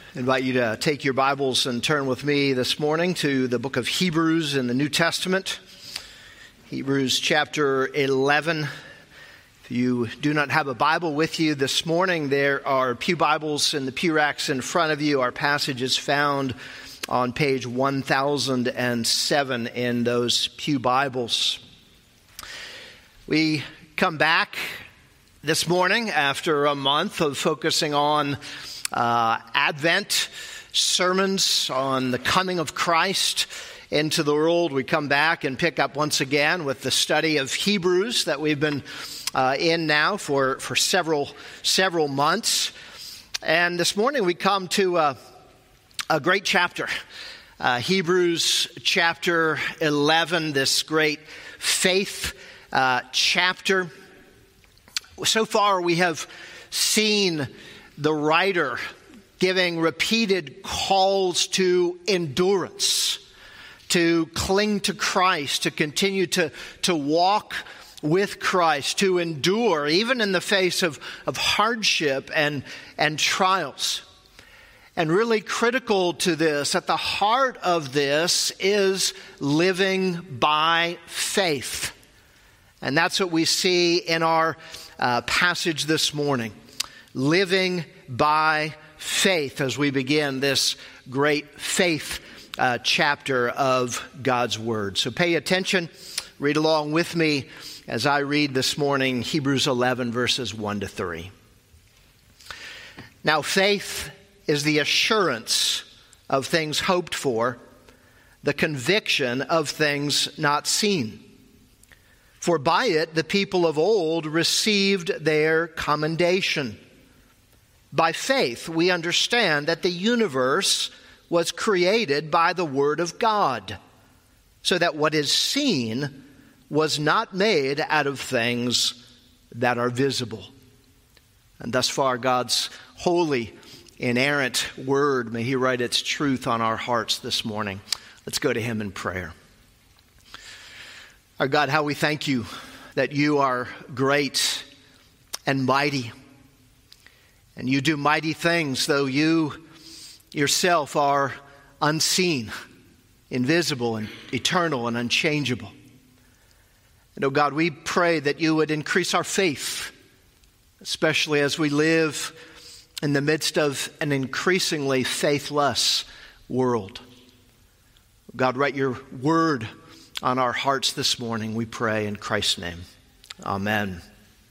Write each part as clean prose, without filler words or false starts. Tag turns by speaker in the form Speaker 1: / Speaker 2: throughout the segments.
Speaker 1: I invite you to take your Bibles and turn with me this morning to the book of Hebrews in the New Testament. Hebrews chapter 11. If you do not have a Bible with you this morning, there are pew Bibles in the pew racks in front of you. Our passage is found on page 1007 in those pew Bibles. We come back this morning after a month of focusing on Advent sermons on the coming of Christ into the world. We come back and pick up once again with the study of Hebrews that we've been in now for several months. And this morning we come to a great chapter, Hebrews chapter 11, this great faith chapter. So far we have seen the writer giving repeated calls to endurance, to cling to Christ, to continue to walk with Christ, to endure even in the face of hardship and trials. And really critical to this, at the heart of this, is living by faith. And that's what we see in our passage this morning. Living by faith as we begin this great faith chapter of God's Word. So pay attention, read along with me as I read this morning Hebrews 11 verses 1 to 3. Now faith is the assurance of things hoped for, the conviction of things not seen. For by it the people of old received their commendation. By faith, we understand that the universe was created by the Word of God, so that what is seen was not made out of things that are visible. And thus far, God's holy, inerrant Word, may He write its truth on our hearts this morning. Let's go to Him in prayer. Our God, how we thank You that You are great and mighty. And You do mighty things, though You Yourself are unseen, invisible, and eternal, and unchangeable. And, oh God, we pray that You would increase our faith, especially as we live in the midst of an increasingly faithless world. God, write Your Word on our hearts this morning, we pray in Christ's name. Amen.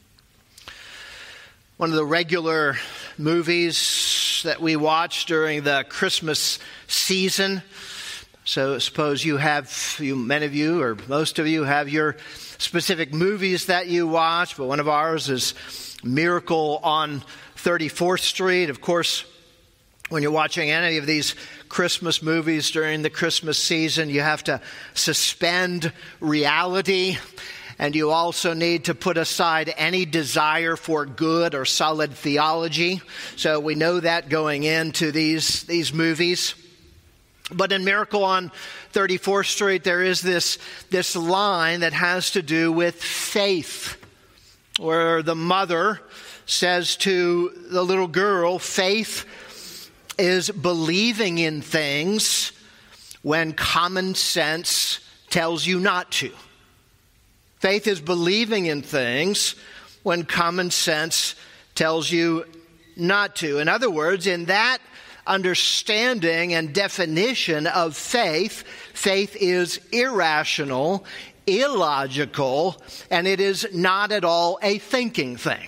Speaker 1: One of the regular movies that we watch during the Christmas season. So suppose many of you or most of you have your specific movies that you watch, but one of ours is Miracle on 34th Street. Of course, when you're watching any of these Christmas movies during the Christmas season, you have to suspend reality. And you also need to put aside any desire for good or solid theology. So we know that going into these movies. But in Miracle on 34th Street, there is this line that has to do with faith, where the mother says to the little girl, faith is believing in things when common sense tells you not to. Faith is believing in things when common sense tells you not to. In other words, in that understanding and definition of faith, faith is irrational, illogical, and it is not at all a thinking thing.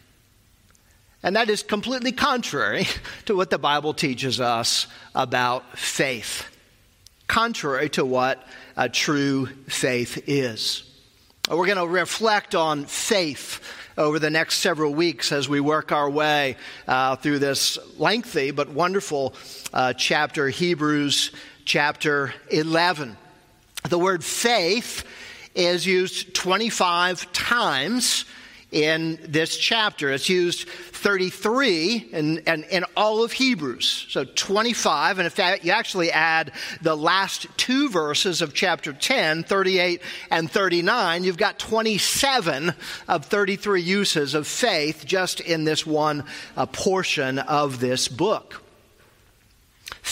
Speaker 1: And that is completely contrary to what the Bible teaches us about faith. Contrary to what a true faith is. We're going to reflect on faith over the next several weeks as we work our way through this lengthy but wonderful chapter, Hebrews chapter 11. The word faith is used 25 times in this chapter. It's used 33 in all of Hebrews. So 25, and in fact, you actually add the last two verses of chapter 10, 38 and 39, you've got 27 of 33 uses of faith just in this one portion of this book.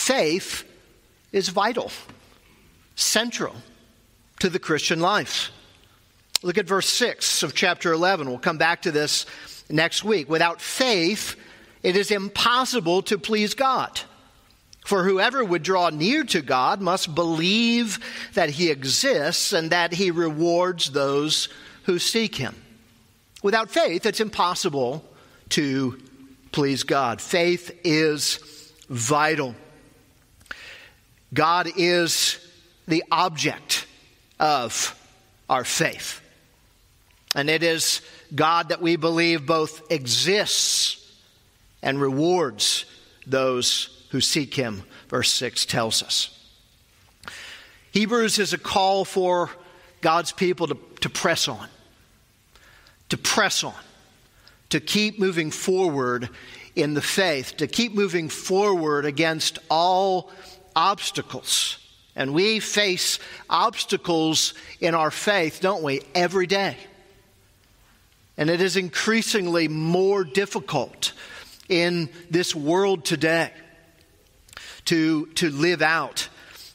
Speaker 1: faith is vital, central to the Christian life. Look at verse 6 of chapter 11. We'll come back to this next week. Without faith, it is impossible to please God. For whoever would draw near to God must believe that he exists and that he rewards those who seek him. Without faith, it's impossible to please God. Faith is vital. God is the object of our faith. And it is God that we believe both exists and rewards those who seek him, verse 6 tells us. Hebrews is a call for God's people to press on, to keep moving forward in the faith, to keep moving forward against all obstacles. And we face obstacles in our faith, don't we, every day. And it is increasingly more difficult in this world today to live out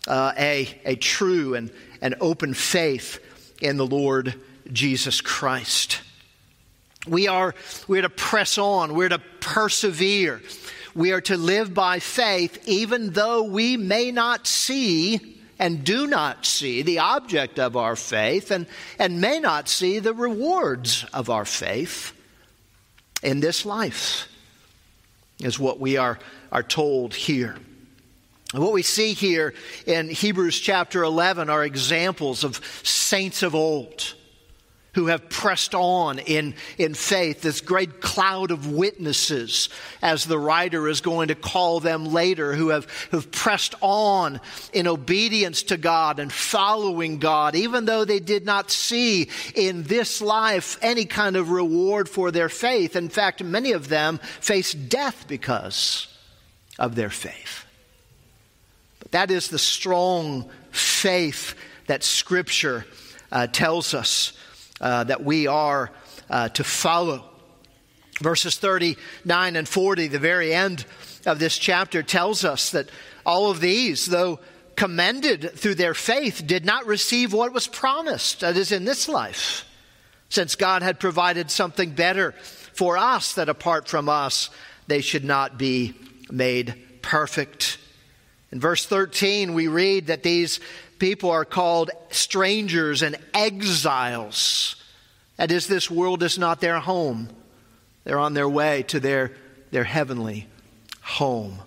Speaker 1: a true and open faith in the Lord Jesus Christ. We're to press on. We're to persevere. We are to live by faith even though we may not see and do not see the object of our faith and may not see the rewards of our faith in this life, is what we are told here. And what we see here in Hebrews chapter 11 are examples of saints of old who have pressed on in faith, this great cloud of witnesses, as the writer is going to call them later, who've pressed on in obedience to God and following God, even though they did not see in this life any kind of reward for their faith. In fact, many of them faced death because of their faith. But that is the strong faith that Scripture tells us that we are to follow. Verses 39 and 40, the very end of this chapter, tells us that all of these, though commended through their faith, did not receive what was promised, that is, in this life, since God had provided something better for us, that apart from us, they should not be made perfect. In verse 13, we read that these people are called strangers and exiles. That is, this world is not their home. They're on their way to their heavenly home.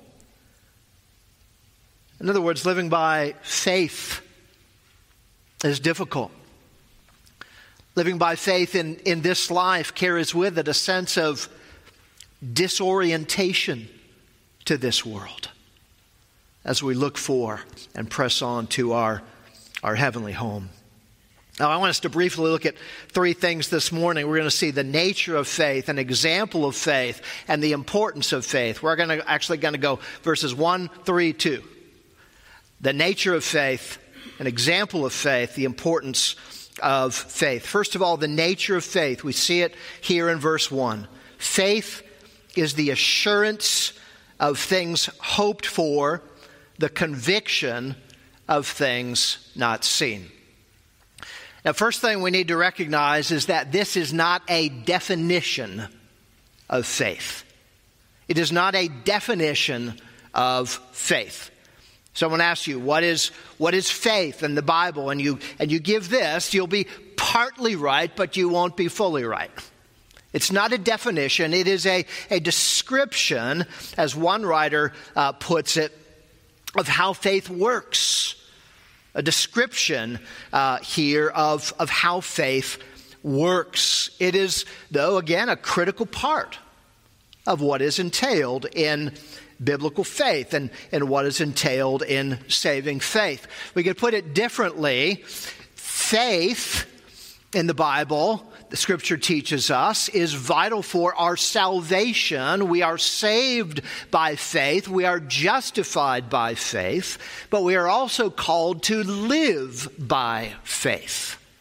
Speaker 1: In other words, living by faith is difficult. Living by faith in this life carries with it a sense of disorientation to this world as we look for and press on to our heavenly home. Now, I want us to briefly look at three things this morning. We're going to see the nature of faith, an example of faith, and the importance of faith. We're going to go verses 1, 3, 2. The nature of faith, an example of faith, the importance of faith. First of all, the nature of faith. We see it here in verse 1. Faith is the assurance of things hoped for, the conviction of things not seen. Now, first thing we need to recognize is that this is not a definition of faith. It is not a definition of faith. Someone asks you, what is faith in the Bible? And you give this, you'll be partly right, but you won't be fully right. It's not a definition. It is a description, as one writer puts it, of how faith works. A description here of how faith works. It is, though, again, a critical part of what is entailed in biblical faith and what is entailed in saving faith. We could put it differently. Faith in the Bible, the Scripture teaches us, is vital for our salvation. We are saved by faith. We are justified by faith. But we are also called to live by faith.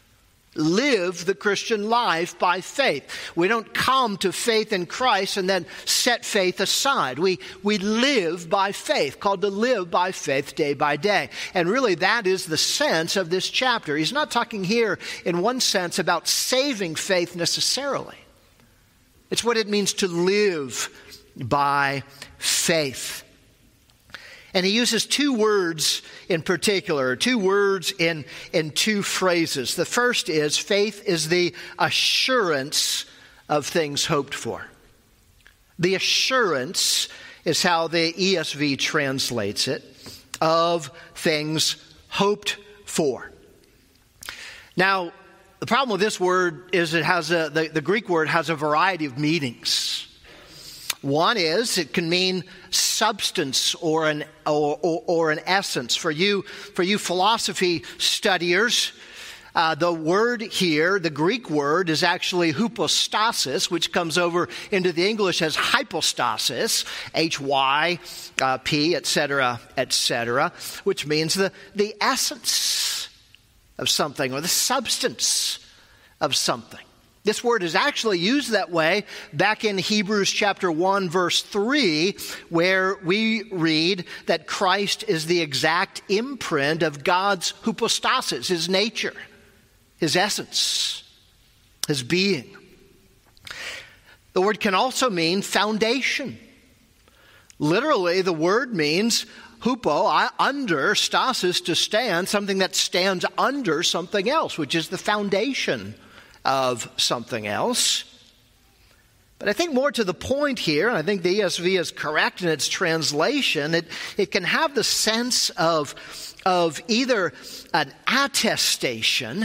Speaker 1: live the Christian life by faith. We don't come to faith in Christ and then set faith aside. We live by faith, called to live by faith day by day. And really that is the sense of this chapter. He's not talking here in one sense about saving faith necessarily. It's what it means to live by faith. And he uses two words in particular, two words in two phrases. The first is, faith is the assurance of things hoped for. The assurance is how the ESV translates it, of things hoped for. Now, the problem with this word is it has the Greek word has a variety of meanings. One is it can mean substance or an essence. For you philosophy studiers, the word here, the Greek word, is actually hypostasis, which comes over into the English as hypostasis, H-Y-P, etc., which means the essence of something or the substance of something. This word is actually used that way back in Hebrews chapter 1, verse 3, where we read that Christ is the exact imprint of God's hypostasis, his nature, his essence, his being. The word can also mean foundation. Literally, the word means hupo, under, stasis, to stand, something that stands under something else, which is the foundation of something else. But I think more to the point here, and I think the ESV is correct in its translation, it can have the sense of either an attestation,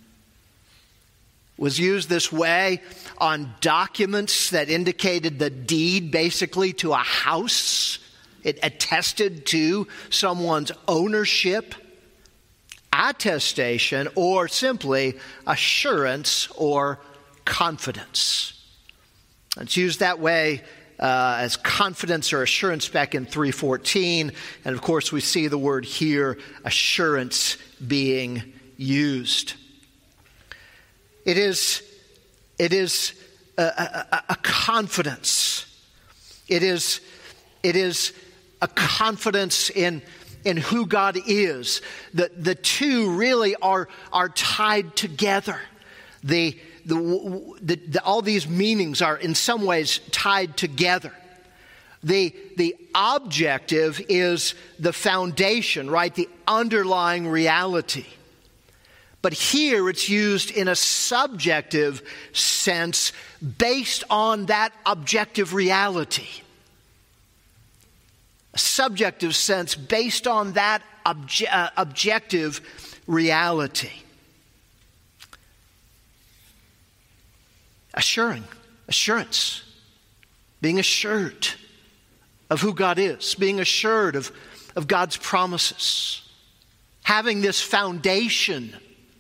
Speaker 1: was used this way on documents that indicated the deed basically to a house. It attested to someone's ownership. Attestation, or simply assurance or confidence. It's used that way as confidence or assurance back in 3:14. And of course we see the word here, assurance, being used. It is a confidence. It is a confidence in who God is. The two really are tied together. All these meanings are in some ways tied together. The objective is the foundation, right? The underlying reality. But here it's used in a subjective sense based on that objective reality. A subjective sense based on that objective reality. Assurance. Being assured of who God is. Being assured of God's promises. Having this foundation.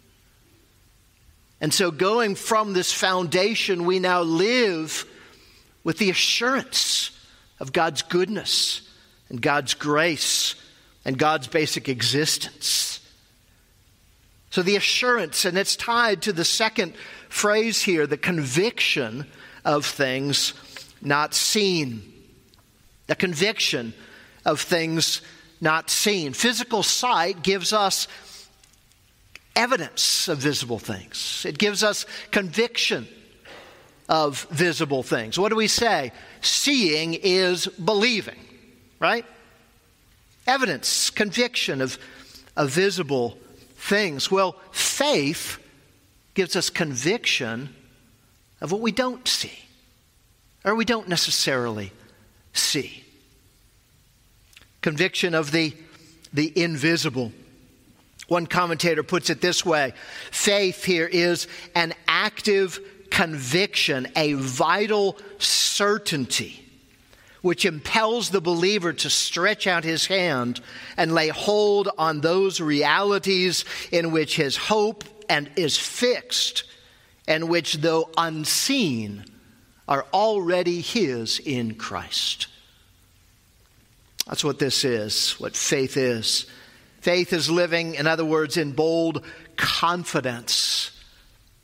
Speaker 1: And so going from this foundation, we now live with the assurance of God's goodness and God's grace and God's basic existence. So the assurance, and it's tied to the second phrase here, the conviction of things not seen. The conviction of things not seen. Physical sight gives us evidence of visible things. It gives us conviction of visible things. What do we say? Seeing is believing. Right? Evidence, conviction of visible things. Well, faith gives us conviction of what we don't see, or we don't necessarily see. Conviction of the invisible. One commentator puts it this way: faith here is an active conviction, a vital certainty, which impels the believer to stretch out his hand and lay hold on those realities in which his hope is fixed, and which, though unseen, are already his in Christ. That's what this is, what faith is. Faith is living, in other words, in bold confidence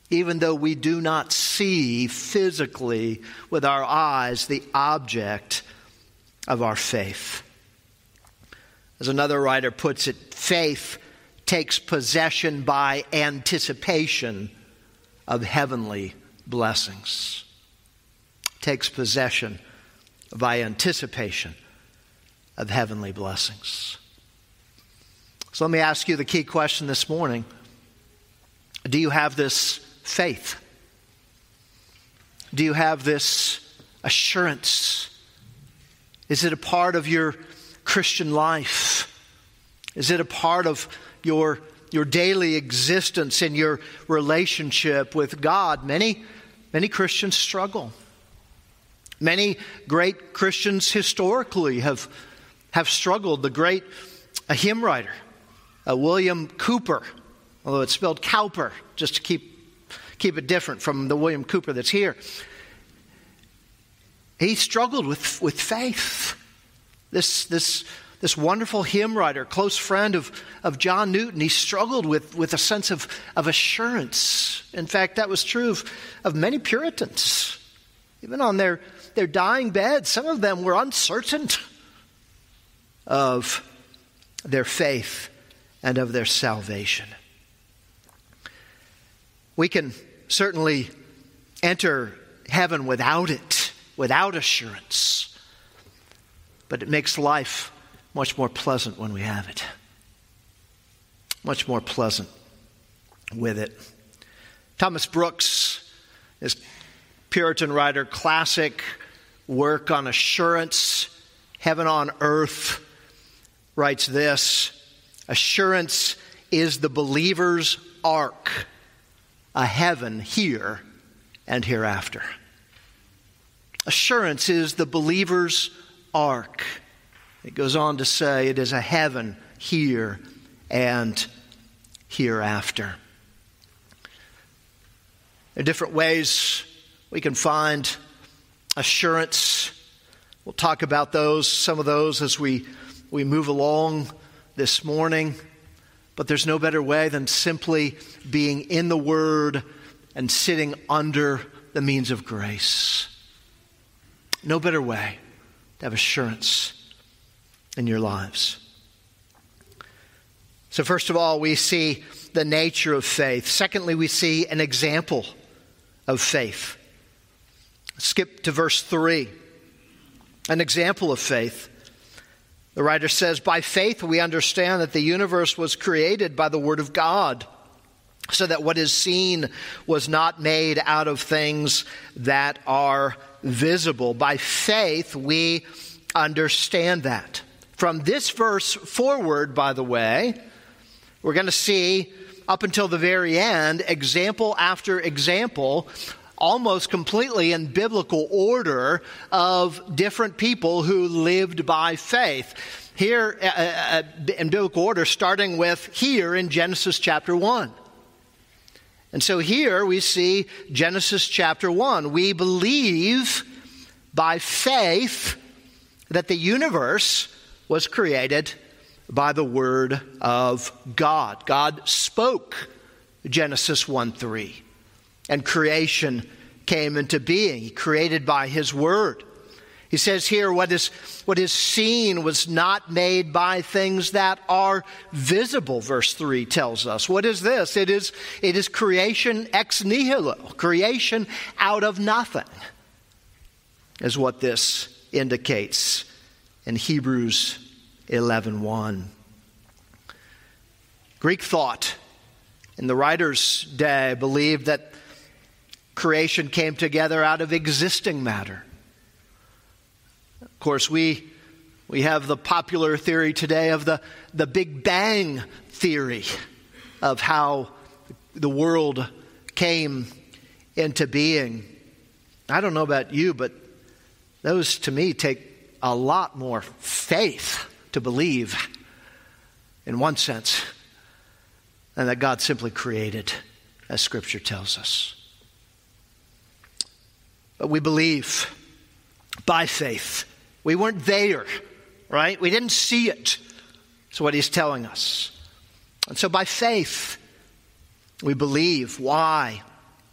Speaker 1: even though we do not see physically with our eyes the object of our faith. As another writer puts it, faith takes possession by anticipation of heavenly blessings. Takes possession by anticipation of heavenly blessings. So let me ask you the key question this morning. Do you have this faith? Do you have this assurance? Is it a part of your Christian life? Is it a part of your daily existence in your relationship with God? Many Christians struggle. Many great Christians historically have struggled. The great hymn writer, William Cowper, although it's spelled Cowper, just to keep it different from the William Cooper that's here. He struggled with faith. This wonderful hymn writer, close friend of John Newton, he struggled with a sense of assurance. In fact, that was true of many Puritans. Even on their dying beds, some of them were uncertain of their faith and of their salvation. We can certainly enter heaven without it, without assurance. But it makes life much more pleasant when we have it. Much more pleasant with it. Thomas Brooks, his Puritan writer, classic work on assurance, Heaven on Earth, writes this: assurance is the believer's ark, a heaven here and hereafter. Assurance is the believer's ark. It goes on to say it is a heaven here and hereafter. There are different ways we can find assurance. We'll talk about some of those as we move along this morning. But there's no better way than simply being in the Word and sitting under the means of grace. No better way to have assurance in your lives. So first of all, we see the nature of faith. Secondly, we see an example of faith. Skip to verse 3. An example of faith. The writer says, by faith we understand that the universe was created by the word of God, so that what is seen was not made out of things that are visible. By faith we understand that. From this verse forward, by the way, we're going to see up until the very end, example after example, almost completely in biblical order, of different people who lived by faith. Here in biblical order, starting with here in Genesis chapter 1. And so here we see Genesis chapter 1. We believe by faith that the universe was created by the word of God. God spoke, Genesis 1:3. And creation came into being. He created by his word. He says here, what is seen was not made by things that are visible, verse 3 tells us. What is this? It is creation ex nihilo, creation out of nothing, is what this indicates in Hebrews 11:1. Greek thought in the writer's day believed that creation came together out of existing matter. Of course, we have the popular theory today of the Big Bang theory of how the world came into being. I don't know about you, but those to me take a lot more faith to believe, in one sense, than that God simply created, as Scripture tells us. But we believe by faith. We weren't there, right? We didn't see it. That's what he's telling us. And so by faith, we believe. Why?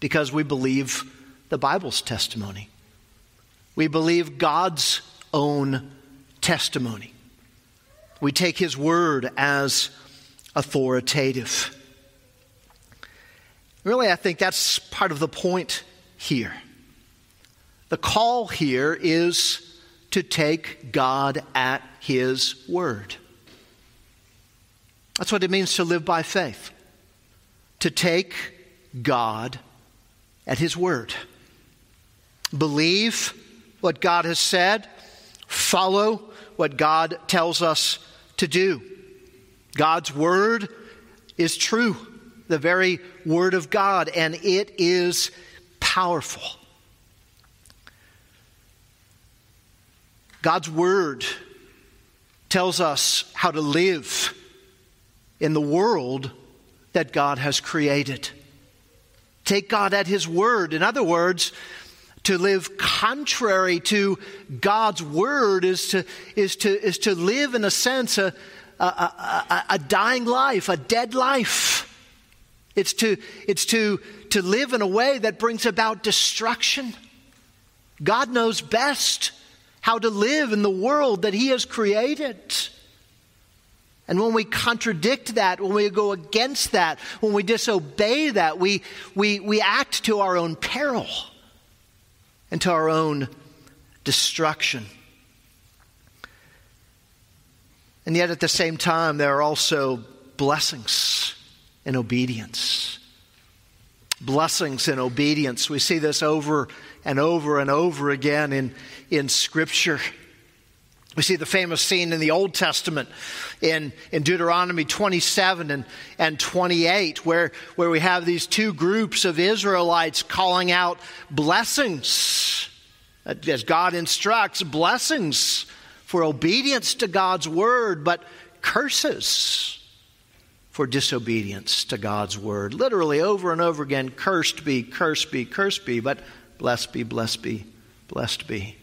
Speaker 1: Because we believe the Bible's testimony. We believe God's own testimony. We take His word as authoritative. Really, I think that's part of the point here. The call here is to take God at His word. That's what it means to live by faith. To take God at His word. Believe what God has said. Follow what God tells us to do. God's word is true. The very word of God. And it is powerful. God's word tells us how to live in the world that God has created. Take God at His word. In other words, to live contrary to God's word is to live, in a sense, a dying life, a dead life. It's to live in a way that brings about destruction. God knows best how to live in the world that He has created. And when we contradict that, when we go against that, when we disobey that, we act to our own peril and to our own destruction. And yet at the same time, there are also blessings in obedience. Blessings in obedience. We see this over and over and over again in Scripture. We see the famous scene in the Old Testament in Deuteronomy 27 and 28 where we have these two groups of Israelites calling out blessings, as God instructs, blessings for obedience to God's word, but curses for disobedience to God's word. Literally over and over again, cursed be, cursed be, cursed be, but blessed be, blessed be, blessed be.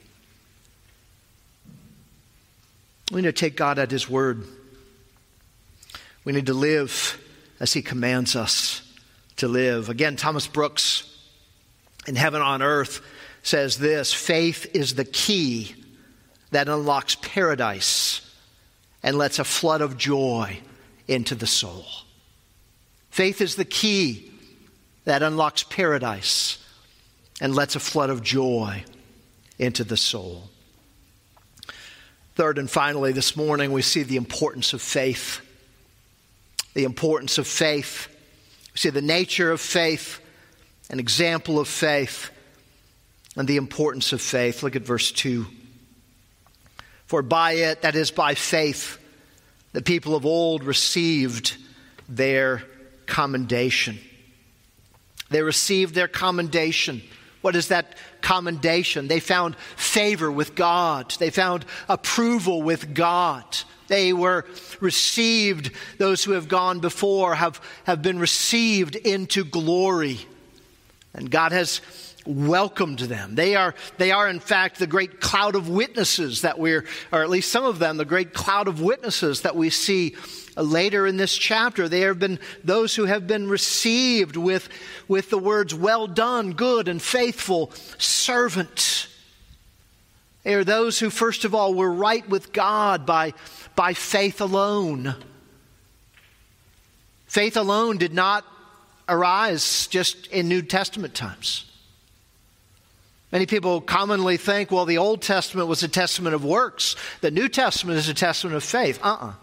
Speaker 1: We need to take God at His word. We need to live as He commands us to live. Again, Thomas Brooks in Heaven on Earth says this: faith is the key that unlocks paradise and lets a flood of joy into the soul. Faith is the key that unlocks paradise and lets a flood of joy into the soul. Third and finally, this morning we see the importance of faith. The importance of faith. We see the nature of faith, an example of faith, and the importance of faith. Look at verse 2. For by it, that is by faith, the people of old received their commendation. They received their commendation. What is that commendation? They found favor with God. They found approval with God. They were received, those who have gone before have been received into glory. And God has welcomed them. They are in fact the great cloud of witnesses that or at least some of them, the great cloud of witnesses that we see later in this chapter. They have been those who have been received with the words, well done, good and faithful servant. They are those who first of all were right with God by faith alone. Faith alone did not arise just in New Testament times. Many people commonly think, well, the Old Testament was a testament of works. The New Testament is a testament of faith.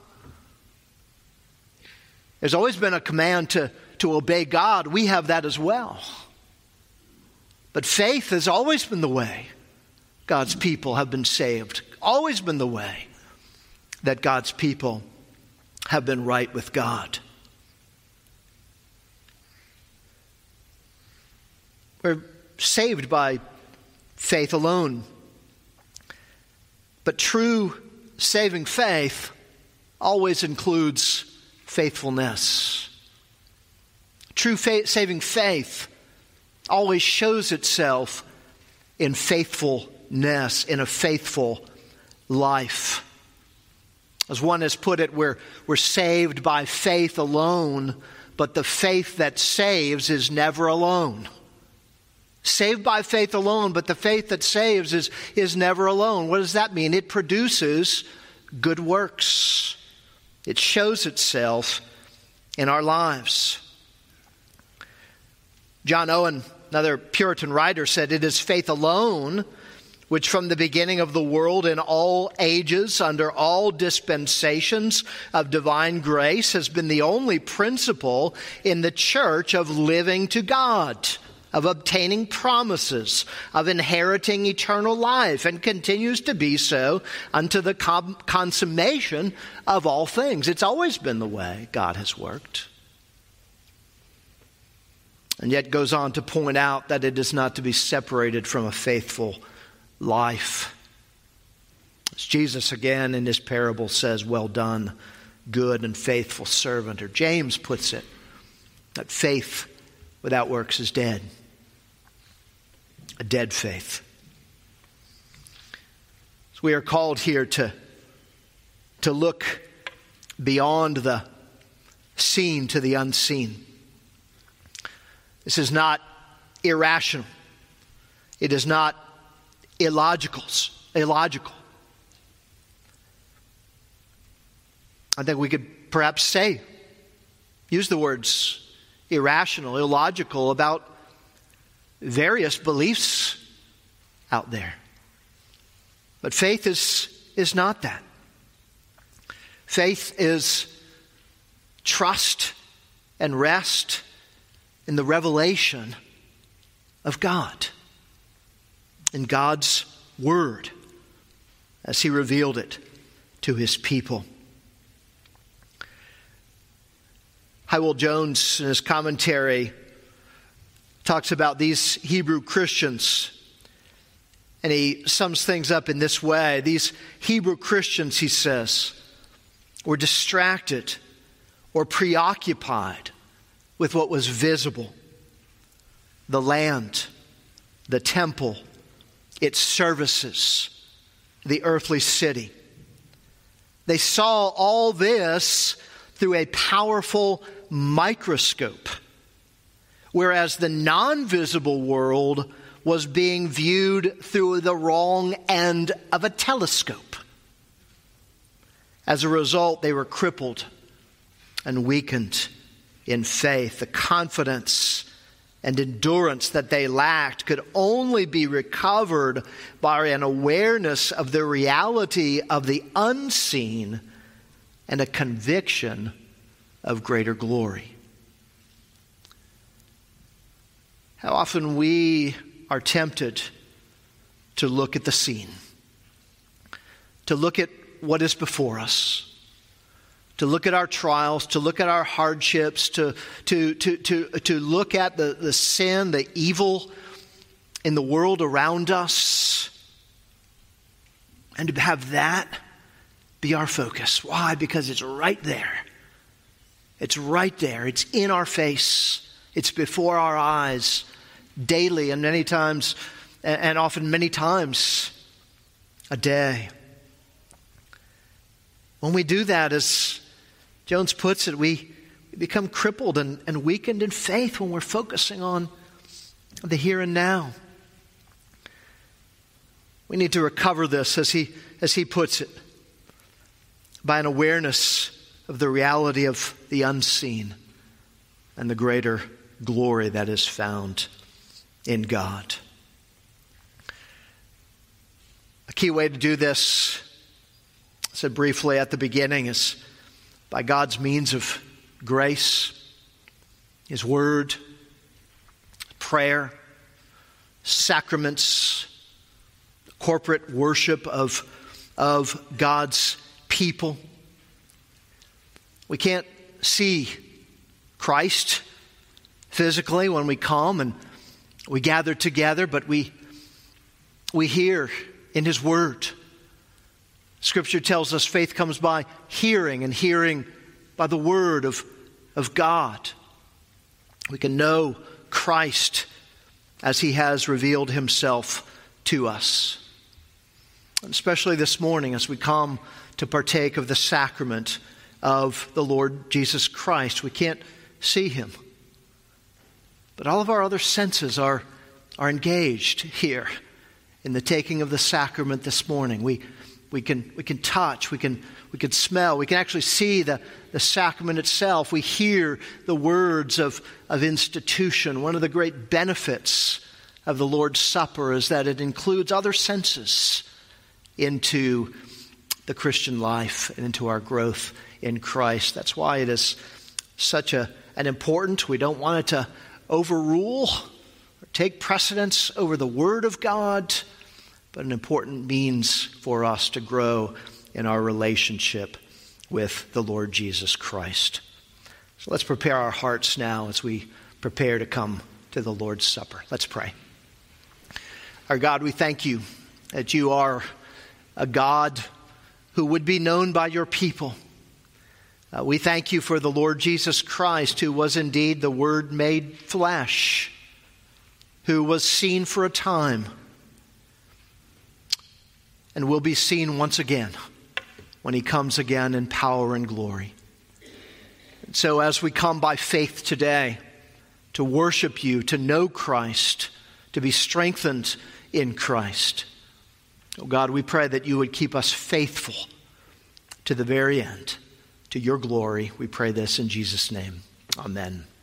Speaker 1: There's always been a command to obey God. We have that as well. But faith has always been the way God's people have been saved. Always been the way that God's people have been right with God. We're saved by faith alone. But true saving faith always includes faithfulness. True saving faith always shows itself in faithfulness, in a faithful life. As one has put it, we're saved by faith alone, but the faith that saves is never alone. Saved by faith alone, but the faith that saves is never alone. What does that mean? It produces good works. It shows itself in our lives. John Owen, another Puritan writer, said, "It is faith alone which from the beginning of the world in all ages, under all dispensations of divine grace, has been the only principle in the church of living to God, of obtaining promises, of inheriting eternal life, and continues to be so unto the consummation of all things." It's always been the way God has worked. And yet goes on to point out that it is not to be separated from a faithful life. As Jesus again in his parable says, "Well done, good and faithful servant." Or James puts it, that faith without works is dead. A dead faith. So we are called here to look beyond the seen to the unseen. This is not irrational. It is not illogical. I think we could perhaps use the words irrational, illogical about various beliefs out there. But faith is not that. Faith is trust and rest in the revelation of God, in God's Word, as He revealed it to His people. Hywell Jones, in his commentary, talks about these Hebrew Christians, and he sums things up in this way. These Hebrew Christians, he says, were distracted or preoccupied with what was visible: the land, the temple, its services, the earthly city. They saw all this through a powerful microscope, whereas the non-visible world was being viewed through the wrong end of a telescope. As a result, they were crippled and weakened in faith. The confidence and endurance that they lacked could only be recovered by an awareness of the reality of the unseen and a conviction of greater glory. How often we are tempted to look at the seen, to look at what is before us, to look at our trials, to look at our hardships, to look at the sin, the evil in the world around us, and to have that be our focus. Why? Because it's right there. It's right there. It's in our face. It's before our eyes daily, and many times, and often many times a day. When we do that, as Jones puts it, we become crippled and weakened in faith when we're focusing on the here and now. We need to recover this, as he puts it, by an awareness of the reality of the unseen and the greater glory that is found in God. A key way to do this, I said briefly at the beginning, is by God's means of grace, His Word, prayer, sacraments, corporate worship of God's people. We can't see Christ physically when we come and we gather together, but we hear in His Word. Scripture tells us faith comes by hearing, and hearing by the Word of God. We can know Christ as He has revealed Himself to us. And especially this morning as we come to partake of the sacrament of the Lord Jesus Christ. We can't see Him, but all of our other senses are are engaged here in the taking of the sacrament this morning. We can touch, we can smell, we can actually see the sacrament itself. We hear the words of institution. One of the great benefits of the Lord's Supper is that it includes other senses into the Christian life and into our growth in Christ. That's why it is such an important, we don't want it to overrule or take precedence over the Word of God, but an important means for us to grow in our relationship with the Lord Jesus Christ. So let's prepare our hearts now as we prepare to come to the Lord's Supper. Let's pray. Our God, we thank you that you are a God who would be known by your people. We thank you for the Lord Jesus Christ, who was indeed the Word made flesh, who was seen for a time and will be seen once again when he comes again in power and glory. And so as we come by faith today to worship you, to know Christ, to be strengthened in Christ, oh God, we pray that you would keep us faithful to the very end. To your glory, we pray this in Jesus' name. Amen.